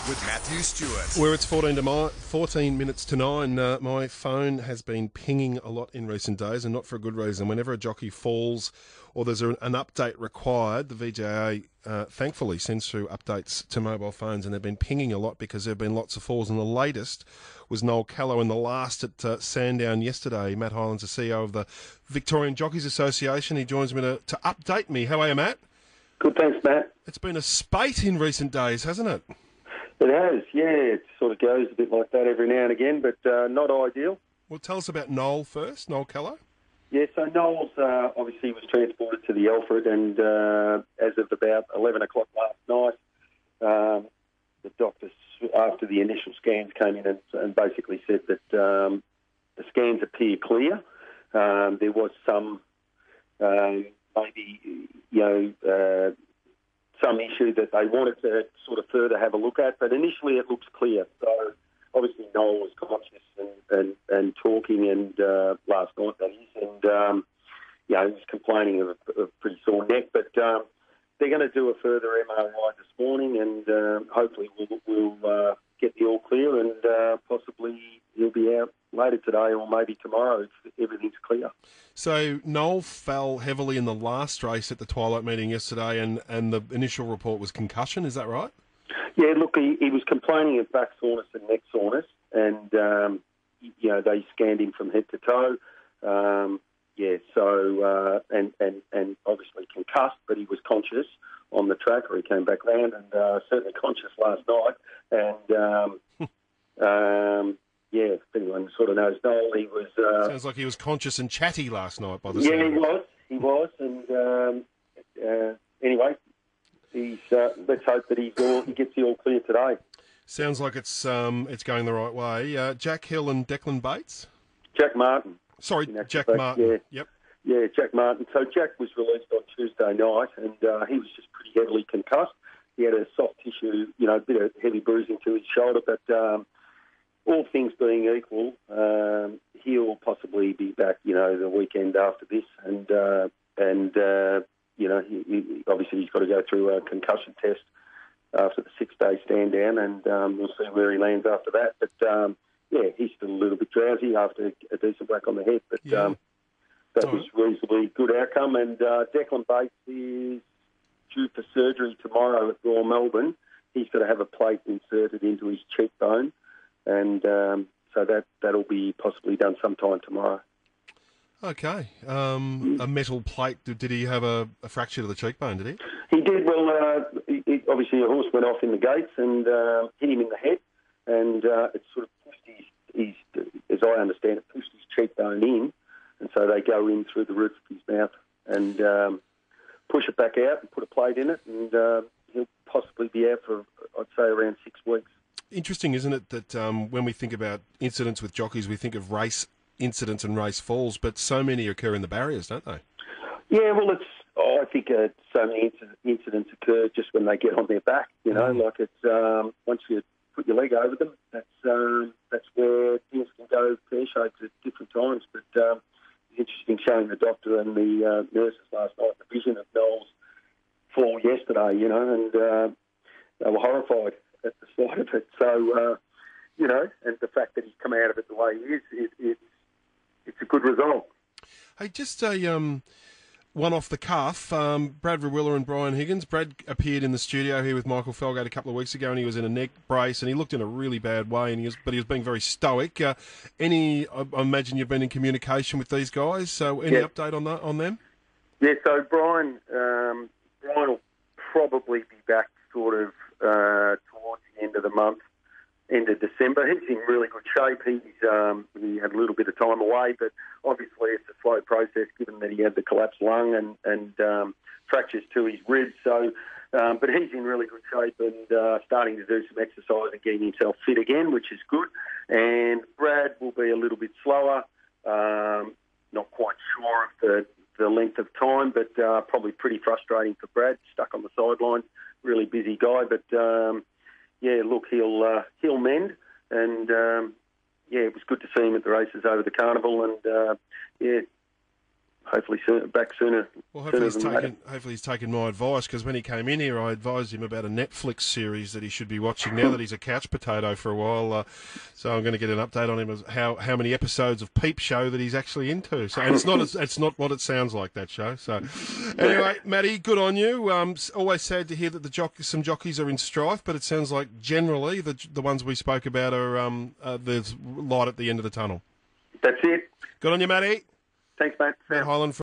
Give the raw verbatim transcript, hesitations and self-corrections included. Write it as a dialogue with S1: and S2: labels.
S1: with Matthew Stewart.
S2: Where it's fourteen to my, fourteen minutes to nine, uh, my phone has been pinging a lot in recent days, and not for a good reason. Whenever a jockey falls or there's a, an update required, the V J A uh, thankfully sends through updates to mobile phones, and they've been pinging a lot because there have been lots of falls. And the latest was Noel Callow, and the last at uh, Sandown yesterday. Matt Hyland's the C E O of the Victorian Jockeys Association. He joins me to, to update me. How are you, Matt?
S3: Good, thanks, Matt.
S2: It's been a spate in recent days, hasn't it?
S3: It has, yeah. It sort of goes a bit like that every now and again, but uh, not ideal.
S2: Well, tell us about Noel first, Noel Callow.
S3: Yeah, so Noel's uh, obviously was transported to the Alfred, and uh, as of about eleven o'clock last night, um, the doctors, after the initial scans, came in and, and basically said that um, the scans appear clear. Um, there was some, um, maybe, you know, uh, some issue that they wanted to sort of further have a look at, but initially it looks clear. So obviously Noel was conscious and, and, and talking, and uh, last night that is, and um, you know, he was complaining of a, of a pretty sore neck, but um, they're going to do a further M R I this morning, and uh, hopefully we'll, we'll uh, get the all clear, and uh, possibly he'll be out later today or maybe tomorrow if everything's clear.
S2: So Noel fell heavily in the last race at the Twilight meeting yesterday, and, and the initial report was concussion, is that right?
S3: Yeah, look, he, he was complaining of back soreness and neck soreness, and, um, you know, they scanned him from head to toe. Um, yeah, so, uh, and, and, and obviously concussed, but he was conscious on the track, or he came back round, and uh, certainly conscious last night. And, um, um, yeah, if anyone sort of knows Noel, he was... Uh,
S2: Sounds like he was conscious and chatty last night by the
S3: Yeah,
S2: sound.
S3: he was. He was. And um, uh, anyway, he's. Uh, let's hope that he's all, he gets the all clear today.
S2: Sounds like it's um, it's going the right way. Uh, Jack Hill and Declan Bates?
S3: Jack Martin.
S2: Sorry,
S3: in actual
S2: Jack
S3: fact,
S2: Martin.
S3: Yeah.
S2: Yep.
S3: Yeah, Jack Martin. So Jack was released on Tuesday night, and uh, he was just pretty heavily concussed. He had a soft tissue, you know, a bit of heavy bruising to his shoulder, but... Um, all things being equal, um, he'll possibly be back, you know, the weekend after this, and uh, and uh, you know, he, he, obviously he's got to go through a concussion test after the six-day stand down, and um, we'll see where he lands after that. But um, yeah, he's still a little bit drowsy after a decent whack on the head, but
S2: Yeah.
S3: um, that
S2: All
S3: was reasonably good outcome. And uh, Declan Bates is due for surgery tomorrow at Royal Melbourne. He's got to have a plate inserted into his cheekbone. And um, so that, that'll be possibly done sometime tomorrow.
S2: Okay. Um, a metal plate. Did, did he have a, a fracture to the cheekbone, did he?
S3: He did. Well, uh, he, he, obviously a horse went off in the gates and uh, hit him in the head. And uh, it sort of pushed his, his, as I understand it, pushed his cheekbone in. And so they go in through the roof of his mouth and um, push it back out and put a plate in it. And uh, he'll possibly be out for, I'd say, around six weeks.
S2: Interesting, isn't it, that um, when we think about incidents with jockeys, we think of race incidents and race falls, but so many occur in the barriers, don't they?
S3: Yeah, well, it's. Oh, I think uh, so many inc- incidents occur just when they get on their back. You know,
S2: Mm.
S3: like it's um, once you put your leg over them, that's um, that's where things can go pear-shaped at different times. But um, it's interesting showing the doctor and the uh, nurses last night the vision of Noel's fall yesterday. You know, and uh, they were horrified at the sight of it. So, uh, you know, and the fact that he's come out of it the way he is, it, it, it's a good result.
S2: Hey, just a um, one off the cuff. Um, Brad Rawiller and Brian Higgins. Brad appeared in the studio here with Michael Felgate a couple of weeks ago, and he was in a neck brace, and he looked in a really bad way, and he was, but he was being very stoic. Uh, any, I, I imagine you've been in communication with these guys. So, any
S3: Yeah.
S2: update on that on them?
S3: Yeah, so Brian, um, Brian will probably be back sort of uh, towards the end of the month, end of December. He's in really good shape. He's um, he had a little bit of time away, but obviously it's a slow process given that he had the collapsed lung and, and um, fractures to his ribs. So, um, but he's in really good shape and uh, starting to do some exercise and getting himself fit again, which is good. And Brad will be a little bit slower, um, not quite sure of the, the length of time, but uh, probably pretty frustrating for Brad, stuck on the sideline. Really busy guy, but um, yeah, look, he'll uh, he'll mend, and um, yeah, it was good to see him at the races over the carnival, and uh, yeah, hopefully soon, back sooner.
S2: Well, hopefully he's
S3: sooner than
S2: taken. Hopefully he's taken my advice, because when he came in here, I advised him about a Netflix series that he should be watching now that he's a couch potato for a while. Uh, so I'm going to get an update on him as how, how many episodes of Peep Show that he's actually into. So and it's not as, it's not what it sounds like, that show. So anyway, Matty, good on you. Um, it's always sad to hear that the jock, some jockeys are in strife, but it sounds like generally the the ones we spoke about are um, uh, there's light at the end of the tunnel.
S3: That's it.
S2: Good on you, Matty.
S3: Thanks, mate.
S2: Matt Hyland.